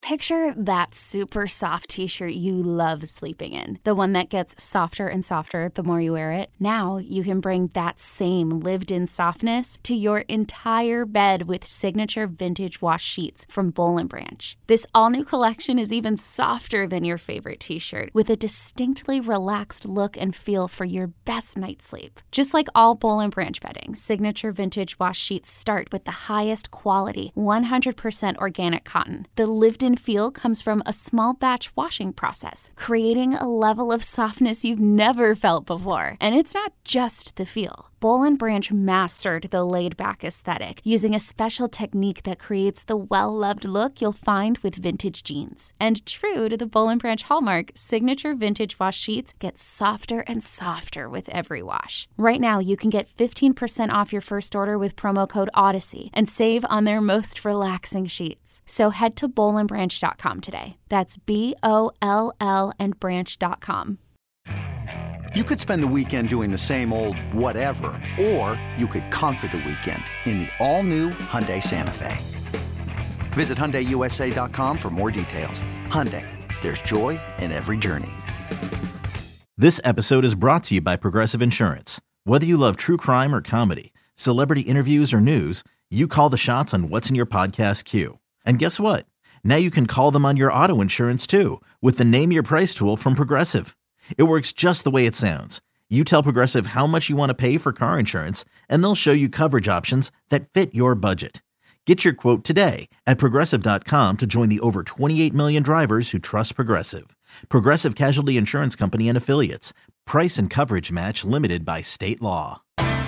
Picture that super soft t-shirt you love sleeping in. The one that gets softer and softer the more you wear it. Now you can bring that same lived-in softness to your entire bed with signature vintage wash sheets from Boll & Branch. This all-new collection is even softer than your favorite t-shirt, with a distinctly relaxed look and feel for your best night's sleep. Just like all Boll & Branch bedding, signature vintage wash sheets start with the highest quality, 100% organic cotton. The lived-in feel comes from a small batch washing process, creating a level of softness you've never felt before. And it's not just the feel. Boll & Branch mastered the laid-back aesthetic using a special technique that creates the well-loved look you'll find with vintage jeans. And true to the Boll & Branch hallmark, signature vintage wash sheets get softer and softer with every wash. Right now, you can get 15% off your first order with promo code Odyssey and save on their most relaxing sheets. So head to bollandbranch.com today. That's BOLL and branch.com. You could spend the weekend doing the same old whatever, or you could conquer the weekend in the all-new Hyundai Santa Fe. Visit HyundaiUSA.com for more details. Hyundai, there's joy in every journey. This episode is brought to you by Progressive Insurance. Whether you love true crime or comedy, celebrity interviews or news, you call the shots on what's in your podcast queue. And guess what? Now you can call them on your auto insurance too with the Name Your Price tool from Progressive. It works just the way it sounds. You tell Progressive how much you want to pay for car insurance, and they'll show you coverage options that fit your budget. Get your quote today at Progressive.com to join the over 28 million drivers who trust Progressive. Progressive Casualty Insurance Company and Affiliates. Price and coverage match limited by state law.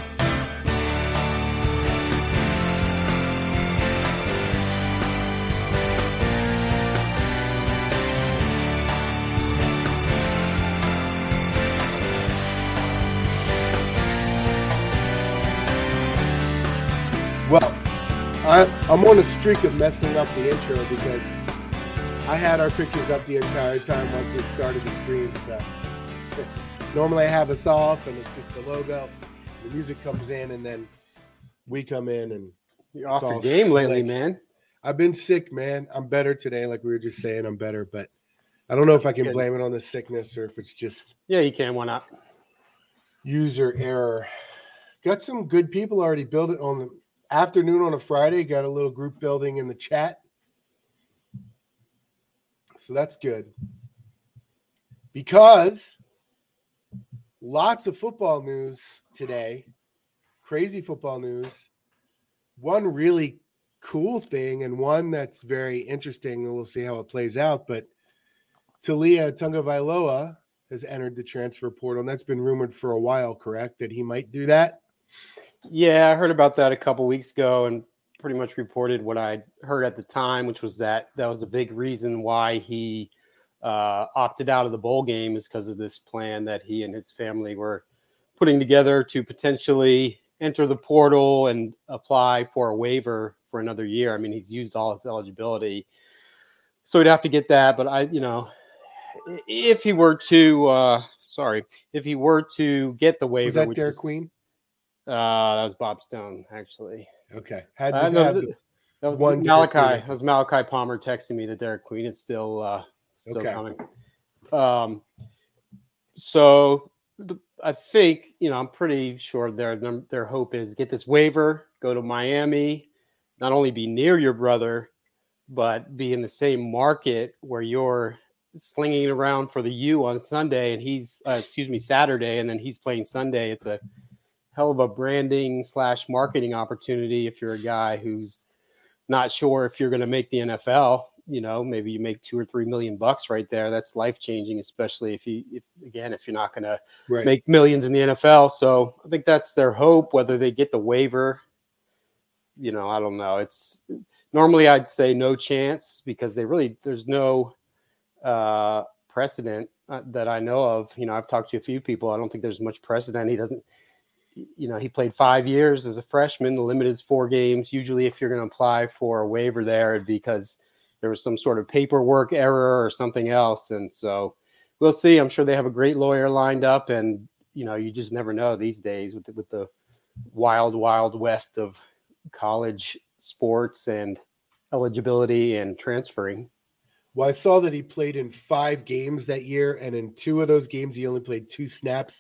Well, I'm on a streak of messing up the intro because I had our pictures up the entire time once we started the stream. So normally I have us off and it's just the logo. The music comes in and then we come in and you're off your game lately, man. I've been sick, man. I'm better today, like we were just saying. I'm better, but I don't know if I can blame it on the sickness or if it's just you can. Why not? User error. Got some good people already built it on the afternoon on a Friday. Got a little group building in the chat. So that's good. Because lots of football news today. Crazy football news. One really cool thing and one that's very interesting, and we'll see how it plays out. But Taulia Tagovailoa has entered the transfer portal, and that's been rumored for a while, correct? That he might do that? Yeah, I heard about that a couple weeks ago and pretty much reported what I heard at the time, which was that was a big reason why he opted out of the bowl game is because of this plan that he and his family were putting together to potentially enter the portal and apply for a waiver for another year. I mean, he's used all his eligibility, so he'd have to get that. But if he were to get the waiver, was that Derek Queen? That was Bob Stone, actually. Okay. That was Malachi. That was Malachi Palmer texting me that Derek Queen is still coming. I think, I'm pretty sure their hope is get this waiver, go to Miami, not only be near your brother, but be in the same market where you're slinging it around for the U on Sunday and he's, Saturday, and then he's playing Sunday. It's a hell of a branding / marketing opportunity if you're a guy who's not sure if you're going to make the NFL. Maybe you make $2 or $3 million right there. That's life changing, especially if you're not going to make millions in the NFL. So I think that's their hope. Whether they get the waiver, I don't know. It's normally I'd say no chance because there's no precedent that I know of. I've talked to a few people. I don't think there's much precedent. He played 5 years as a freshman. The limit is 4 games. Usually if you're going to apply for a waiver there, it'd because there was some sort of paperwork error or something else. And so we'll see. I'm sure they have a great lawyer lined up, and, you just never know these days with the wild, wild west of college sports and eligibility and transferring. Well, I saw that he played in 5 games that year, and in 2 of those games, he only played 2 snaps.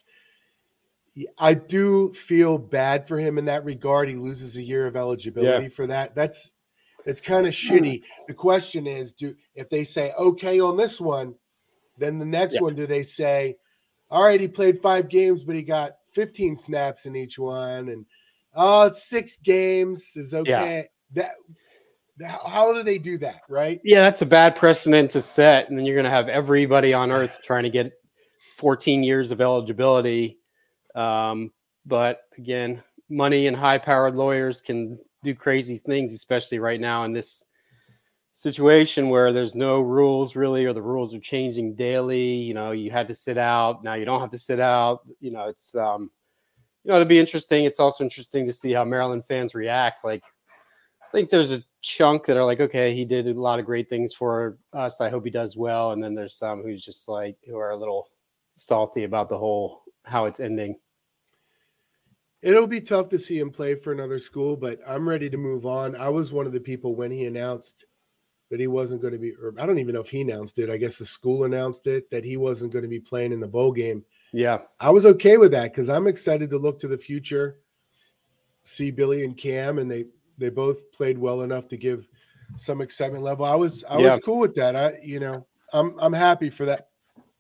I do feel bad for him in that regard. He loses a year of eligibility for that. That's kind of shitty. The question is, if they say, okay, on this one, then the next one, do they say, all right, he played 5 games, but he got 15 snaps in each one, and it's 6 games is okay. How do they do that, right? Yeah, that's a bad precedent to set, and then you're going to have everybody on earth trying to get 14 years of eligibility. But again, money and high-powered lawyers can do crazy things, especially right now in this situation where there's no rules really, or the rules are changing daily. You had to sit out, now you don't have to sit out. It's it'll be interesting. It's also interesting to see how Maryland fans react. Like, I think there's a chunk that are like, okay, he did a lot of great things for us, I hope he does well. And then there's some who are a little salty about the whole how it's ending. It'll be tough to see him play for another school, but I'm ready to move on. I was one of the people when he announced that he wasn't going to be, or I don't even know if he announced it. I guess the school announced it, that he wasn't going to be playing in the bowl game. Yeah. I was okay with that because I'm excited to look to the future, see Billy and Cam, and they both played well enough to give some excitement level. I was cool with that. I'm happy for that.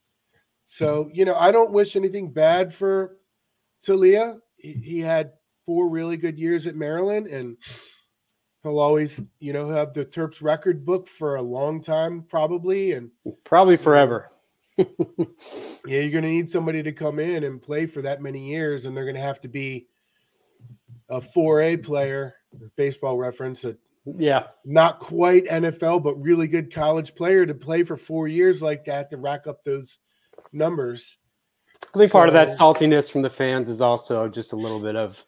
So, I don't wish anything bad for Taulia. He had 4 really good years at Maryland, and he'll always, have the Terps record book for a long time, probably. And probably forever. Yeah, you're going to need somebody to come in and play for that many years, and they're going to have to be a 4A player, baseball reference, not quite NFL, but really good college player to play for 4 years like that to rack up those numbers. I think part of that saltiness from the fans is also just a little bit of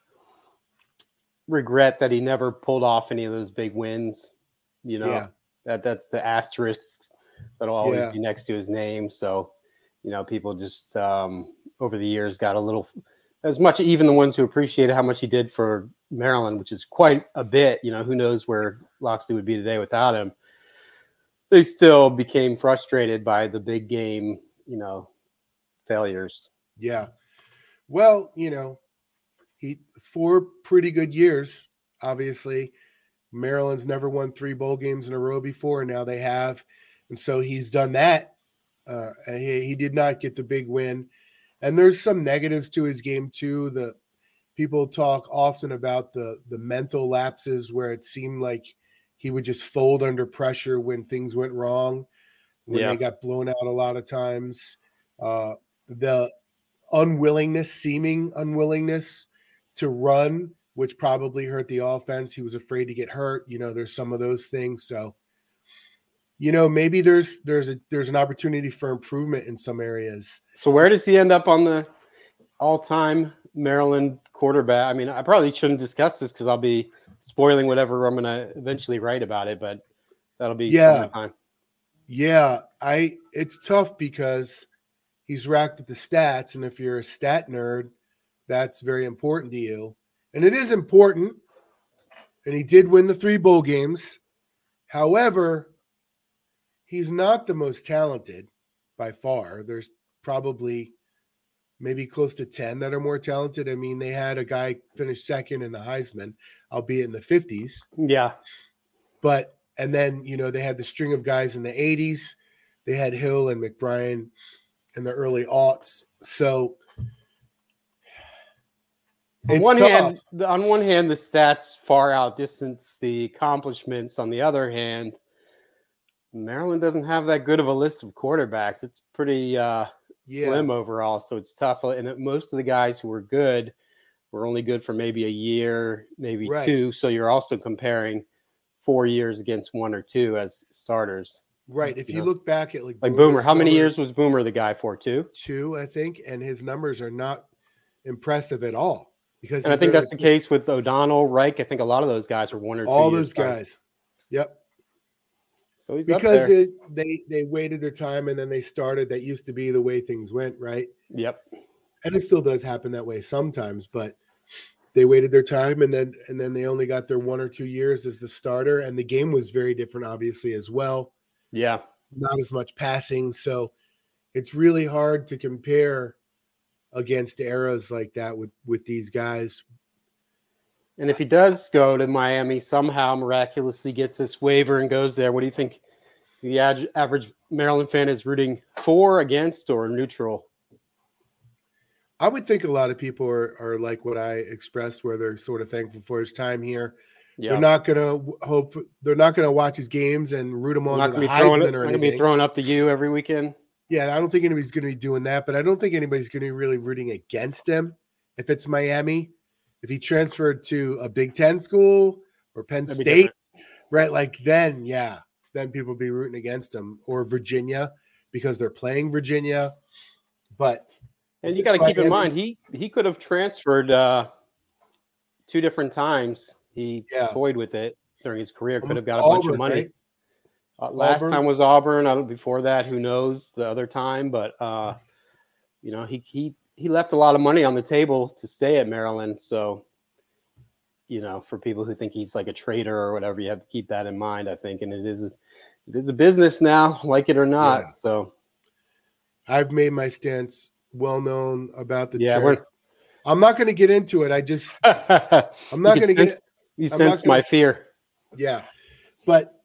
regret that he never pulled off any of those big wins. That's the asterisk that'll always be next to his name. So, people just over the years got a little, as much, even the ones who appreciated how much he did for Maryland, which is quite a bit. Who knows where Locksley would be today without him. They still became frustrated by the big game, failures. Yeah. Well, he 4 pretty good years, obviously. Maryland's never won 3 bowl games in a row before, and now they have. And so he's done that. And he did not get the big win. And there's some negatives to his game too. The people talk often about the mental lapses where it seemed like he would just fold under pressure when things went wrong, when they got blown out a lot of times. The seeming unwillingness to run, which probably hurt the offense. He was afraid to get hurt. There's some of those things. So, maybe there's an opportunity for improvement in some areas. So where does he end up on the all-time Maryland quarterback? I mean, I probably shouldn't discuss this because I'll be spoiling whatever I'm going to eventually write about it, but that'll be sometime. Yeah, it's tough because he's racked up the stats, and if you're a stat nerd, that's very important to you. And it is important, and he did win the 3 bowl games. However, he's not the most talented by far. There's probably maybe close to 10 that are more talented. I mean, they had a guy finish second in the Heisman, albeit in the 50s. Yeah. And then, they had the string of guys in the 80s. They had Hill and McBrien in the early aughts. So on one hand, the stats far outdistance the accomplishments. On the other hand, Maryland doesn't have that good of a list of quarterbacks. It's pretty slim overall, so it's tough. And most of the guys who were good were only good for maybe a year, maybe 2. So you're also comparing 4 years against 1 or 2 as starters. Right. If you look back at like Boomer, how many years was Boomer the guy for? 2? 2, I think, and his numbers are not impressive at all. And I think that's the case with O'Donnell, Reich. I think a lot of those guys are 1 or 2 all years those guys. Yep. So he's because up there. They waited their time and then they started. That used to be the way things went, right? Yep. And it still does happen that way sometimes, but they waited their time and then they only got their 1 or 2 years as the starter, and the game was very different, obviously, as well. Yeah. not as much passing. So it's really hard to compare against eras like that with these guys. And if he does go to Miami, somehow miraculously gets this waiver and goes there, what do you think the average Maryland fan is rooting for, against, or neutral? I would think a lot of people are like what I expressed, where they're sort of thankful for his time here. Yeah. They're not going to watch his games and root him on to the Heisman or anything. Going to be throwing up the U every weekend. Yeah, I don't think anybody's going to be doing that, but I don't think anybody's going to be really rooting against him if it's Miami. If he transferred to a Big Ten school or Penn State, right? Like then people will be rooting against him, or Virginia because they're playing Virginia. And you got to keep in mind, he could have transferred 2 different times. He toyed with it during his career. Could have got a bunch of money. Right? Last time was Auburn. Before that, who knows the other time? But he left a lot of money on the table to stay at Maryland. So, for people who think he's like a traitor or whatever, you have to keep that in mind, I think. And it is a business now, like it or not. Yeah. So I've made my stance well known about the trade. I'm not going to get into it. I'm not going to get. You sense my fear. Yeah, but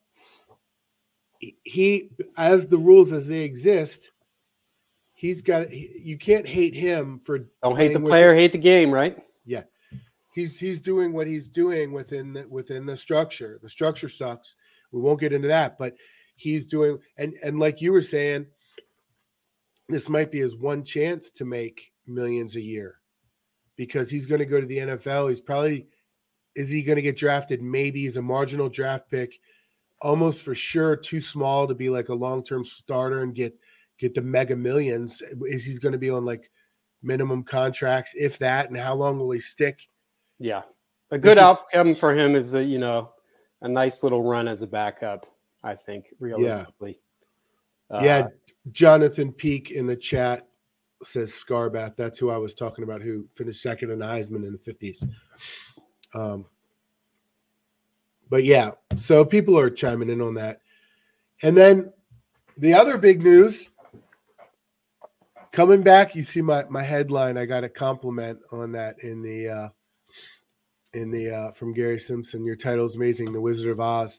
he, as the rules as they exist, he's got. You can't hate him for. Don't hate the player, hate the game, right? Yeah, he's doing what he's doing within the structure. The structure sucks. We won't get into that, but he's doing and like you were saying, this might be his one chance to make millions a year, because he's going to go to the NFL. Is he going to get drafted? Maybe he's a marginal draft pick, almost for sure too small to be like a long-term starter and get the mega millions. Is he going to be on like minimum contracts, if that, and how long will he stick? Yeah. A good outcome for him is a nice little run as a backup, I think, realistically. Yeah. Jonathan Peak in the chat says Scarbath. That's who I was talking about, who finished second in the Heisman in the 50s. But yeah, so people are chiming in on that. And then the other big news coming back, you see my headline. I got a compliment on that in the from Gary Simpson. Your title's amazing. The Wizard of Oz.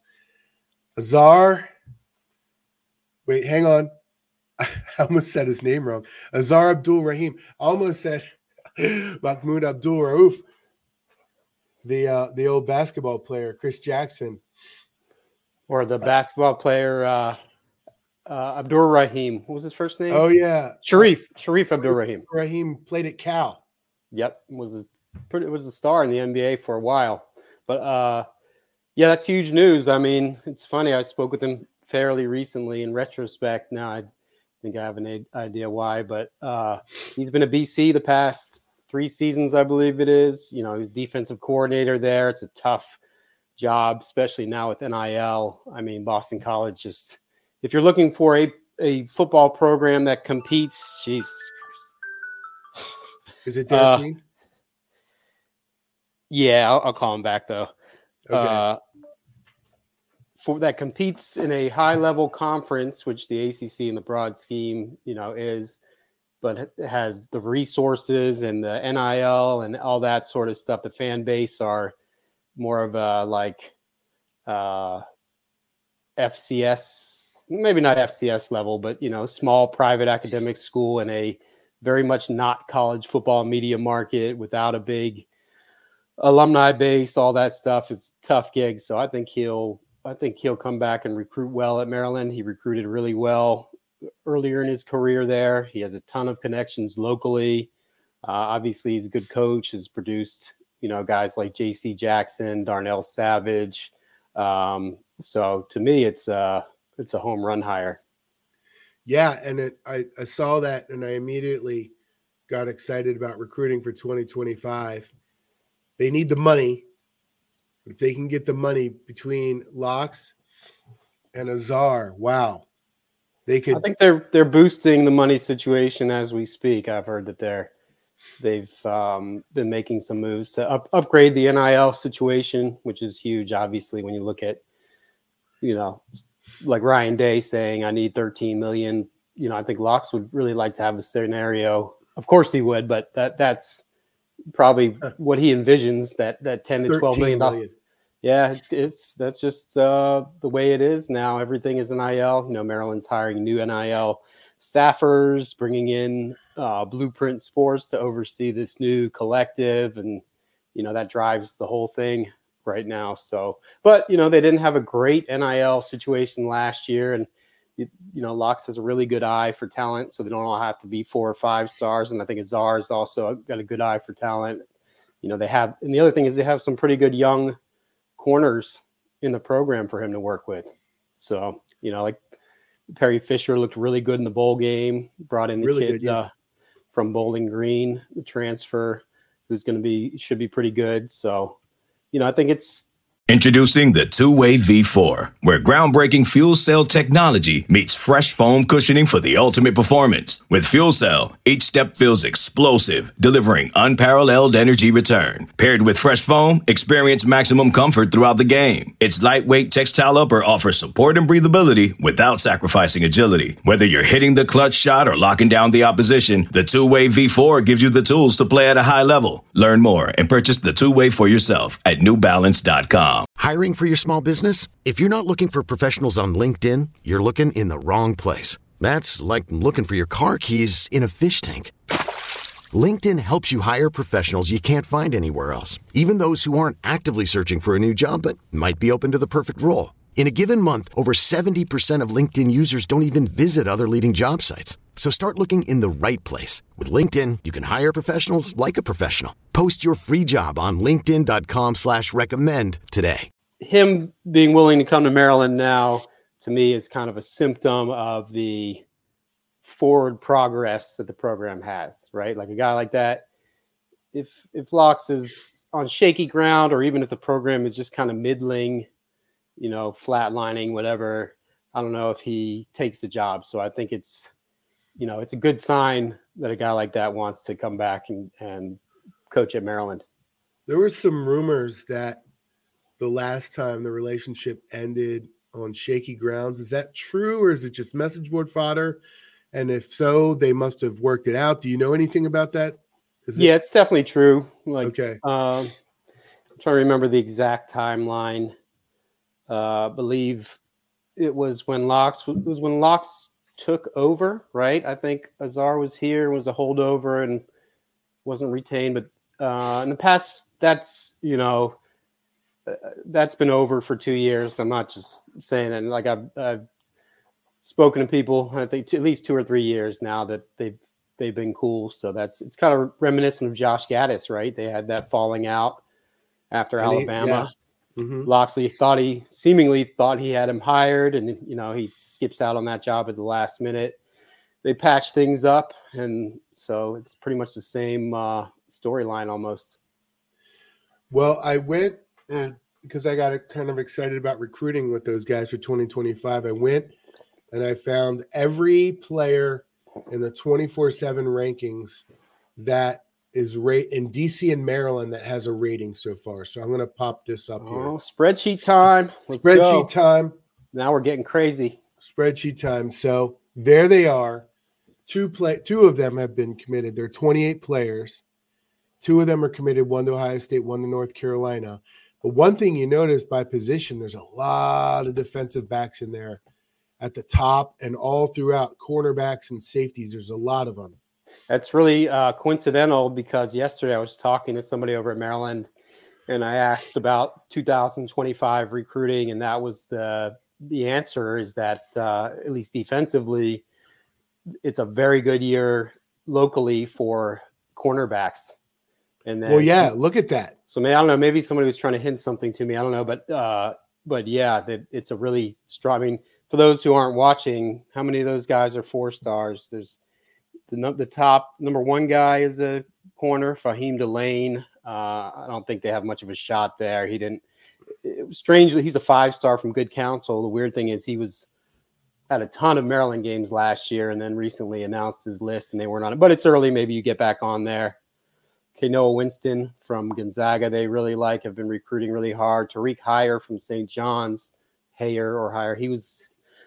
Wait, hang on. I almost said his name wrong. Azar Abdul Rahim. I almost said Mahmoud Abdul Rauf. The old basketball player, Chris Jackson. Or the basketball player, Abdur Rahim. What was his first name? Oh, yeah. Sharif Abdur Rahim. Rahim played at Cal. Yep. Was a star in the NBA for a while. But, that's huge news. I mean, it's funny. I spoke with him fairly recently. In retrospect, now I think I have an idea why. But he's been a BC the past 3 seasons, I believe it is. He's defensive coordinator there. It's a tough job, especially now with NIL. I mean, Boston College, just if you're looking for a football program that competes, Jesus Christ. Is it Derek? Yeah, I'll call him back though. Okay. For that competes in a high level conference, which the ACC in the broad scheme, is, but it has the resources and the NIL and all that sort of stuff. The fan base are more of a FCS, maybe not FCS level, but small private academic school in a very much not college football media market without a big alumni base. All that stuff is tough gigs. So I think he'll come back and recruit well at Maryland. He recruited really well earlier in his career there. He has a ton of connections locally. Obviously, he's a good coach. Has produced, guys like J.C. Jackson, Darnell Savage. So to me, it's a home run hire. Yeah, and I saw that, and I immediately got excited about recruiting for 2025. They need the money. If they can get the money between Locks and Azar, wow. They could. I think they're boosting the money situation as we speak. I've heard that they've been making some moves to upgrade the NIL situation, which is huge. Obviously, when you look at like Ryan Day saying, I need 13 million. You know, I think Locks would really like to have a scenario. Of course he would, but that's probably what he envisions, that 10 to 12 million. Yeah, that's just the way it is now. Everything is NIL. You know, Maryland's hiring new NIL staffers, bringing in Blueprint Sports to oversee this new collective, and you know that drives the whole thing right now. So, but you know, they didn't have a great NIL situation last year, and you know, Locks has a really good eye for talent, so they don't all have to be 4 or 5 stars. And I think Azar has also got a good eye for talent. You know, they have, and the other thing is they have some pretty good young corners in the program for him to work with. So, you know, like Perry Fisher looked really good in the bowl game, brought in the really kid from Bowling Green, the transfer, who's going to should be pretty good. So, you know, I think it's Introducing the Two-Way V4, where groundbreaking fuel cell technology meets fresh foam cushioning for the ultimate performance. With Fuel Cell, each step feels explosive, delivering unparalleled energy return. Paired with fresh foam, experience maximum comfort throughout the game. Its lightweight textile upper offers support and breathability without sacrificing agility. Whether you're hitting the clutch shot or locking down the opposition, the Two-Way V4 gives you the tools to play at a high level. Learn more and purchase the Two-Way for yourself at newbalance.com. Hiring for your small business? If you're not looking for professionals on LinkedIn, you're looking in the wrong place. That's like looking for your car keys in a fish tank. LinkedIn helps you hire professionals you can't find anywhere else, even those who aren't actively searching for a new job but might be open to the perfect role. In a given month, over 70% of LinkedIn users don't even visit other leading job sites. So start looking in the right place. With LinkedIn, you can hire professionals like a professional. Post your free job on linkedin.com/recommend today. Him being willing to come to Maryland now, to me, is kind of a symptom of the forward progress that the program has, right? Like a guy like that, if Locks is on shaky ground, or even if the program is just kind of middling, you know, flatlining, whatever, I don't know if he takes the job. So I think it's, you know, it's a good sign that a guy like that wants to come back and coach at Maryland. There were some rumors that the last time the relationship ended on shaky grounds. Is that true, or is it just message board fodder? And if so, they must have worked it out. Do you know anything about that? It's definitely true. Like, okay. I'm trying to remember the exact timeline. Believe it was when Locks took over, right? I think Azar was here, was a holdover and wasn't retained. But in the past, that's, you know, that's been over for 2 years. I'm not just saying it. Like I've spoken to people, I think at least 2 or 3 years now, that they've been cool. So it's kind of reminiscent of Josh Gaddis, right? They had that falling out after Alabama. Locksley seemingly thought he had him hired, and you know, he skips out on that job at the last minute. They patched things up, and so it's pretty much the same storyline almost. Well, I went because I got kind of excited about recruiting with those guys for 2025. I went and I found every player in the 24/7 rankings that is in DC and Maryland that has a rating so far. So I'm going to pop this up here. Spreadsheet time. Spreadsheet time. Now we're getting crazy. Spreadsheet time. So there they are. Two of them have been committed. They're 28 players. 2 of them are committed, 1 to Ohio State, 1 to North Carolina. But one thing you notice by position, there's a lot of defensive backs in there at the top and all throughout, cornerbacks and safeties. There's a lot of them. That's really coincidental, because yesterday I was talking to somebody over at Maryland, and I asked about 2025 recruiting, and that was the answer, is that at least defensively, it's a very good year locally for cornerbacks. And then, well, yeah, look at that. So I don't know, maybe somebody was trying to hint something to me. I don't know, but yeah, it's a really strong. I mean, for those who aren't watching, how many of those guys are 4 stars? There's the top number 1 guy is a corner, Fahim Delane. I don't think they have much of a shot there. Strangely, he's a 5-star from Good Counsel. The weird thing is he was at a ton of Maryland games last year, and then recently announced his list, and they weren't on it. But it's early. Maybe you get back on there. Okay, Noah Winston from Gonzaga, they really have been recruiting really hard. Tariq Heyer from St. John's, Heyer or Heyer. He was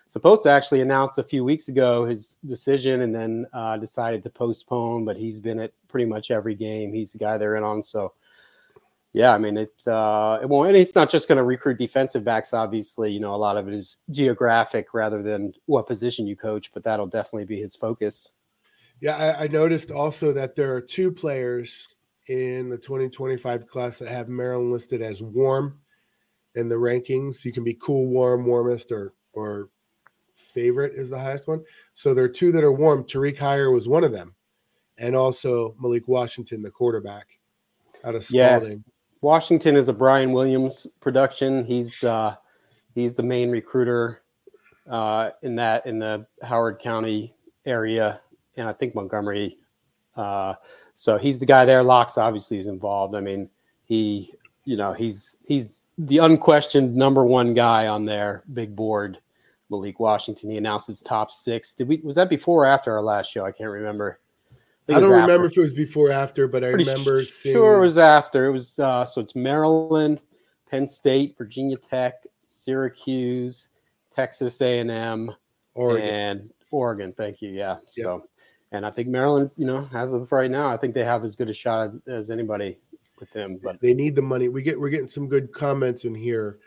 supposed to actually announce a few weeks ago his decision, and then decided to postpone. But he's been at pretty much every game. He's the guy they're in on. So, yeah, I mean, it won't. And it's not just going to recruit defensive backs. Obviously, a lot of it is geographic rather than what position you coach. But that'll definitely be his focus. Yeah, I noticed also that there are 2 players in the 2025 class that have Maryland listed as warm in the rankings. You can be cool, warm, warmest, or favorite is the highest one. So there are 2 that are warm. Tariq Heyer was one of them, and also Malik Washington, the quarterback out of Spalding. Yeah, Washington is a Brian Williams production. He's the main recruiter in the Howard County area, and I think Montgomery. So he's the guy there. Locks obviously is involved. I mean, he's the unquestioned number 1 guy on their big board, Malik Washington. He announced his top 6. Was that before or after our last show? I can't remember. I don't remember if it was before or after, but I remember seeing. Sure, it was after. It was so it's Maryland, Penn State, Virginia Tech, Syracuse, Texas A&M, and Oregon. Thank you. Yeah. Yep. So. And I think Maryland, as of right now, I think they have as good a shot as anybody with them. But they need the money. We're getting some good comments in here.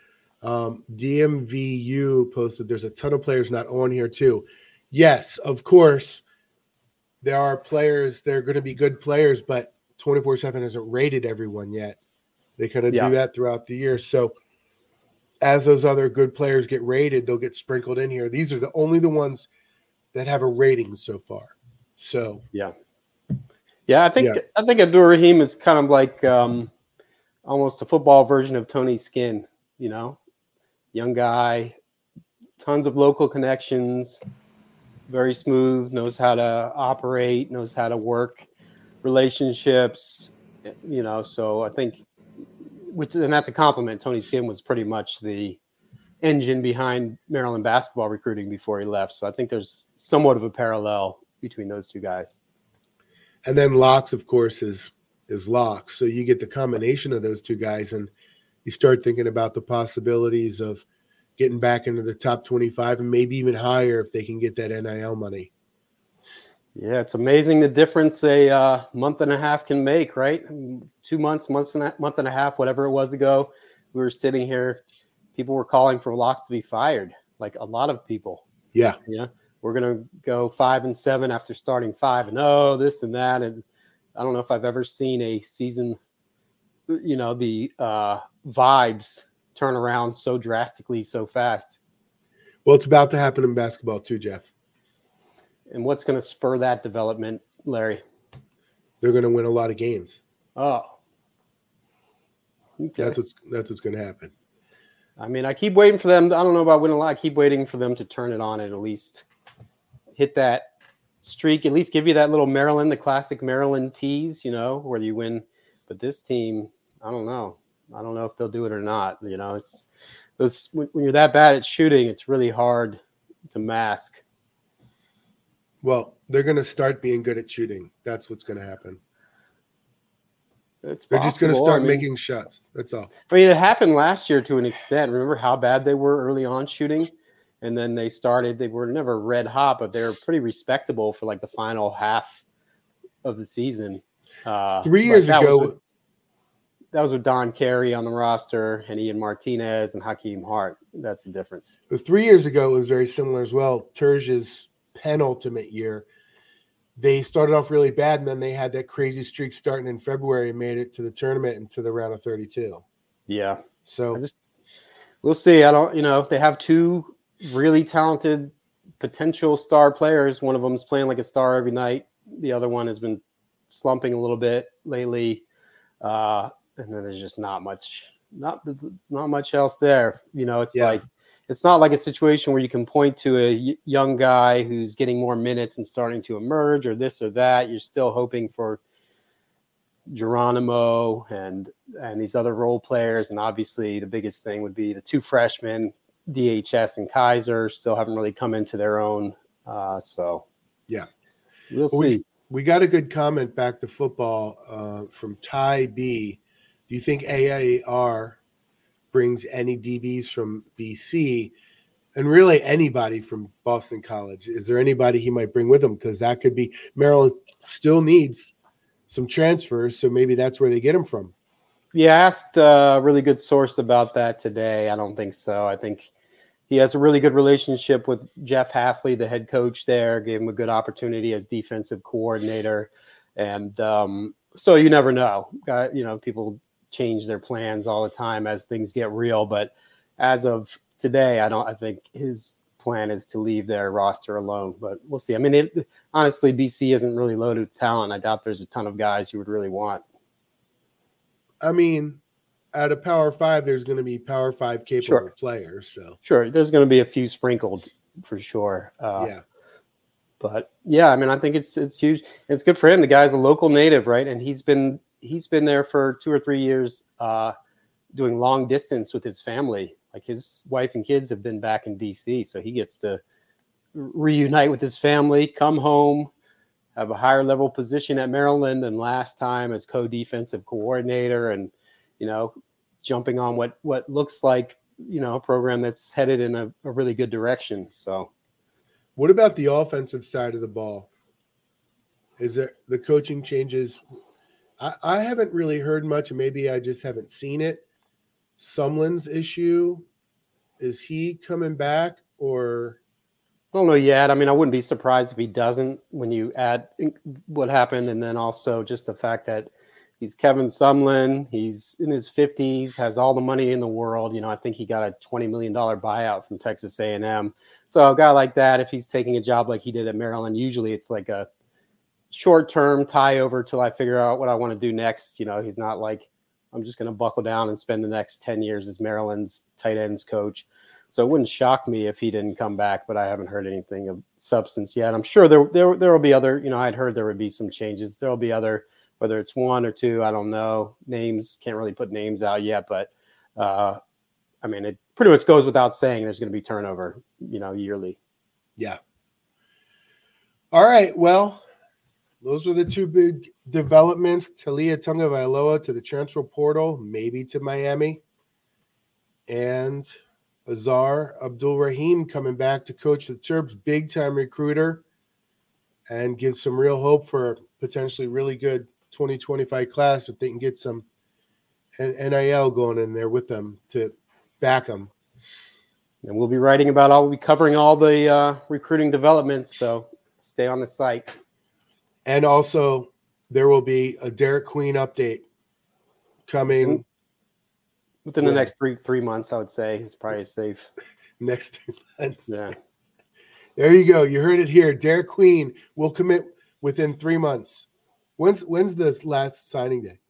DMVU posted, there's a ton of players not on here too. Yes, of course, there are players. They're going to be good players, but 24/7 hasn't rated everyone yet. They kind of do that throughout the year. So as those other good players get rated, they'll get sprinkled in here. These are the ones that have a rating so far. So yeah, I think Abdur-Rahim is kind of like almost a football version of Tony Skinn. Young guy, tons of local connections, very smooth, knows how to operate, knows how to work relationships. So I think, and that's a compliment. Tony Skinn was pretty much the engine behind Maryland basketball recruiting before he left. So I think there's somewhat of a parallel between those 2 guys. And then Locks, of course, is Locks. So you get the combination of those 2 guys, and you start thinking about the possibilities of getting back into the top 25 and maybe even higher if they can get that NIL money. Yeah, it's amazing the difference a month and a half can make, right? 2 months, month and a half, whatever it was ago, we were sitting here, people were calling for Locks to be fired, like a lot of people. Yeah. Yeah. We're going to go 5-7 after starting 5-0, this and that. And I don't know if I've ever seen a season, the vibes turn around so drastically, so fast. Well, it's about to happen in basketball too, Jeff. And what's going to spur that development, Larry? They're going to win a lot of games. Oh. Okay. That's what's going to happen. I mean, I keep waiting for them. I don't know about winning a lot. I keep waiting for them to turn it on and at least hit that streak, at least give you that little the classic Maryland tease, where you win. But this team, I don't know. I don't know if they'll do it or not. It's when you're that bad at shooting, it's really hard to mask. Well, they're going to start being good at shooting. That's what's going to happen. They're just going to start making shots. That's all. I mean, it happened last year to an extent. Remember how bad they were early on shooting? And then they were never red hot, but they were pretty respectable for like the final half of the season. 3 years ago. That was with Don Carey on the roster and Ian Martinez and Hakeem Hart. That's the difference. 3 years ago, it was very similar as well. Turge's penultimate year. They started off really bad, and then they had that crazy streak starting in February and made it to the tournament and to the round of 32. Yeah. So we'll see. I don't, if they have 2 really talented potential star players, one of them is playing like a star every night. The other one has been slumping a little bit lately. And then there's just not much else there. It's not like a situation where you can point to a young guy who's getting more minutes and starting to emerge or this or that. You're still hoping for Geronimo and these other role players. And obviously the biggest thing would be the 2 freshmen, DHS and Kaiser, still haven't really come into their own. Yeah, we'll see. We got a good comment back to football from Ty B. Do you think AAR brings any DBs from BC? And really anybody from Boston College. Is there anybody he might bring with him? Because that could be Maryland still needs some transfers, so maybe that's where they get him from. Yeah, I asked a really good source about that today. I don't think so. I think he has a really good relationship with Jeff Hafley, the head coach there, gave him a good opportunity as defensive coordinator. And so you never know. People change their plans all the time as things get real. But as of today, I think his plan is to leave their roster alone. But we'll see. I mean, honestly, BC isn't really loaded with talent. I doubt there's a ton of guys you would really want. I mean, at a Power 5, there's going to be Power 5 capable players. So sure, there's going to be a few sprinkled for sure. But yeah, I mean, I think it's huge. It's good for him. The guy's a local native, right? And he's been there for 2 or 3 years, doing long distance with his family. Like his wife and kids have been back in DC, so he gets to reunite with his family, come home, have a higher level position at Maryland than last time as co-defensive coordinator, and jumping on what looks like a program that's headed in a really good direction. So what about the offensive side of the ball? Is there the coaching changes? I haven't really heard much, and maybe I just haven't seen it. Sumlin's issue, is he coming back or? I don't know yet. I mean, I wouldn't be surprised if he doesn't when you add what happened, and then also just the fact that he's Kevin Sumlin. He's in his 50s, has all the money in the world. I think he got a $20 million buyout from Texas A&M. So a guy like that, if he's taking a job like he did at Maryland, usually it's like a short-term tie over till I figure out what I want to do next. He's not like, I'm just going to buckle down and spend the next 10 years as Maryland's tight ends coach. So it wouldn't shock me if he didn't come back, but I haven't heard anything of substance yet. I'm sure there will be other, I'd heard there would be some changes. There will be other, whether it's 1 or 2, I don't know. Names, can't really put names out yet, but I mean, it pretty much goes without saying there's going to be turnover, yearly. Yeah. All right. Well, those are the 2 big developments. Taulia Tagovailoa to the transfer portal, maybe to Miami. And Azar Abdul-Rahim coming back to coach the Terps, big-time recruiter, and give some real hope for a potentially really good 2025 class if they can get some NIL going in there with them to back them. And we'll be we'll be covering all the recruiting developments, so stay on the site. And also, there will be a Derek Queen update coming within the next three months. I would say it's probably safe. Next 3 months. Yeah. There you go. You heard it here. Derek Queen will commit within 3 months. When's the last signing day?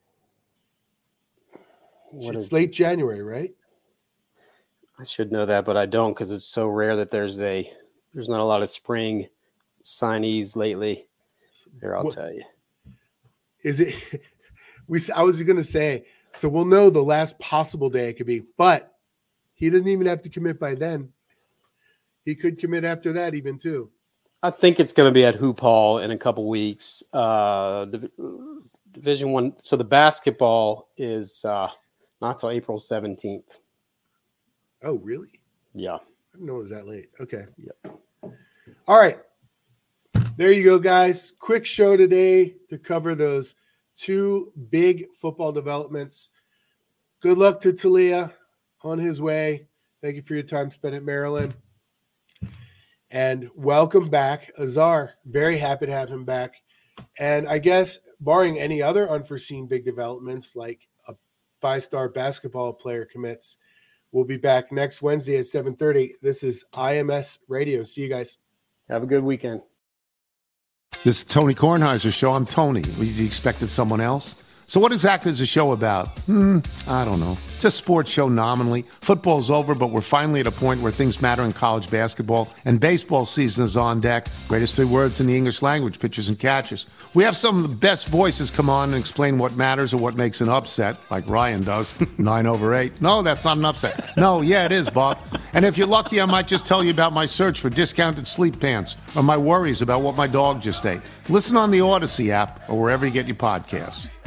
It's late January, right? I should know that, but I don't because it's so rare that there's not a lot of spring signees lately. Here, I'll tell you. Is it? I was going to say, so we'll know the last possible day it could be, but he doesn't even have to commit by then. He could commit after that even too. I think it's going to be at Hoop Hall in a couple weeks. Division I. So the basketball is not till April 17th. Oh, really? Yeah. I didn't know it was that late. Okay. Yep. All right. There you go, guys. Quick show today to cover those 2 big football developments. Good luck to Taulia on his way. Thank you for your time spent at Maryland. And welcome back, Azar. Very happy to have him back. And I guess, barring any other unforeseen big developments, like a 5-star basketball player commits, we'll be back next Wednesday at 7:30. This is IMS Radio. See you guys. Have a good weekend. This is Tony Kornheiser's show. I'm Tony. You expected someone else? So what exactly is the show about? I don't know. It's a sports show nominally. Football's over, but we're finally at a point where things matter in college basketball, and baseball season is on deck. Greatest 3 words in the English language, pitchers and catchers. We have some of the best voices come on and explain what matters or what makes an upset, like Ryan does, 9/8. No, that's not an upset. No, yeah, it is, Bob. And if you're lucky, I might just tell you about my search for discounted sleep pants or my worries about what my dog just ate. Listen on the Odyssey app or wherever you get your podcasts.